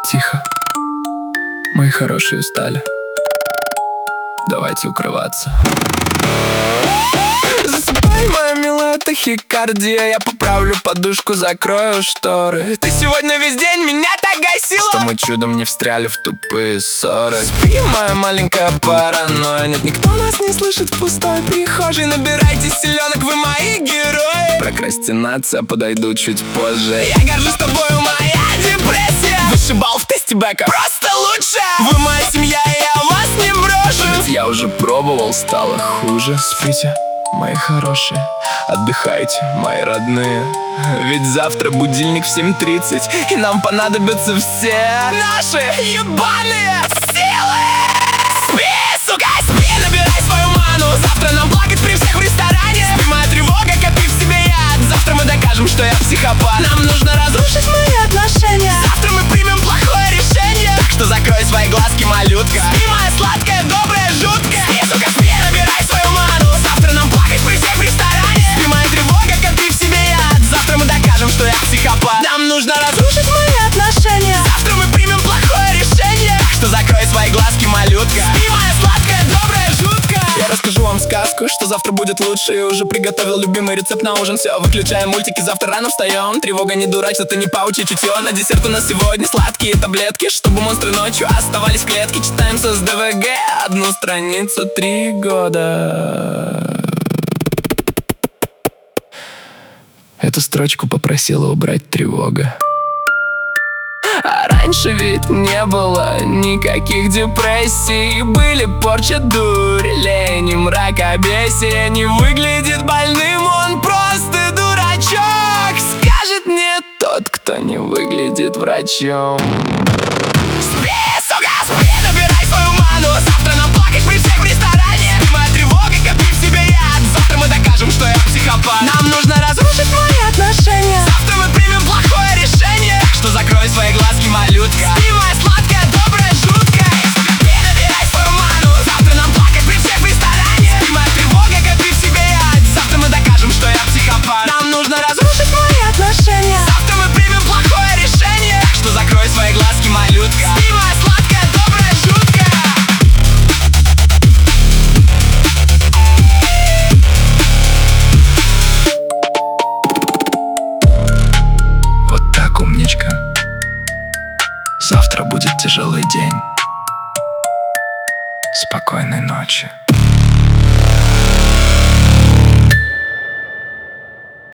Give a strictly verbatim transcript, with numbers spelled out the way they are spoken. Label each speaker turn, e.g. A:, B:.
A: Тихо, мои хорошие устали. Давайте укрываться. Засыпай, моя милая тахикардия. Я поправлю подушку, закрою шторы. Ты сегодня весь день меня так гасила, что мы чудом не встряли в тупые ссоры. Спи, моя маленькая паранойя. Нет, никто нас не слышит в пустой прихожей. Набирайте силенок, вы мои герои. Прокрастинация, подойду чуть позже. Я горжусь тобою, моя депрессия. Вышибал в тесте бэка, просто лучше. Вы моя семья, и я вас не брошу. Ведь я уже пробовал, стало хуже. Спите, мои хорошие, отдыхайте, мои родные. Ведь завтра будильник в семь тридцать, и нам понадобятся все наши ебаные силы. Спи, сука, спи, набирай свою ману. Завтра нам плакать при всех в ресторане. Спи, моя тревога, копи в себе яд. Завтра мы докажем, что я психопат. Нам нужно разрушить мои отношения. Завтра мы примем плохое решение. Так что закрой свои глазки, малютка. Спи, моя сладкая, добрая, жуткая. Спи, сука, спи, набирай свою ману. Завтра нам плакать при всех в ресторане. Спи, моя тревога, копи в себе яд. Завтра мы докажем, что я психопат. Нам нужно разрушить мои отношения. Завтра мы примем плохое решение. Так что закрой свои глазки, малютка. Спи, моя сладкая, добрая, жуткая. Я расскажу вам сказку, что завтра будет лучше. И уже приготовил любимый рецепт на ужин. Все, выключаем мультики, завтра рано встаем. Тревога, не дурачь, это не паучье чутье. На десерт у нас сегодня сладкие таблетки, чтобы монстры ночью оставались в клетке. Читаем с СДВГ одну страницу три года. Эту строчку попросила убрать тревога. А раньше ведь не было никаких депрессий. Были порча, дурь, лень и мракобесие. Не выглядит больным, он просто дурачок. Скажет мне тот, кто не выглядит врачом. Спи, сука, спи, набирай свою ману. Завтра нам плакать при всех в ресторане. Спи, моя тревога, копи в себе яд. Завтра мы докажем, что я психопат. Нам нужно разрушить мои отношения. Завтра мы примем плохое решение. Так что закрой свои глазки, малютка. Спи, моя сладкая, добрая, жуткая. Спи, набирай свою ману. Завтра нам плакать при всех в ресторане. Спи, моя тревога, копи в себе яд. Завтра мы докажем, что я психопат. Нам нужно разрушить мои отношения. Завтра мы примем плохое решение. Так что закрой свои глазки, малютка. Спи, моя сладкая, добрая, жуткая. Вот так, умничка. Завтра будет тяжелый день. Спокойной ночи.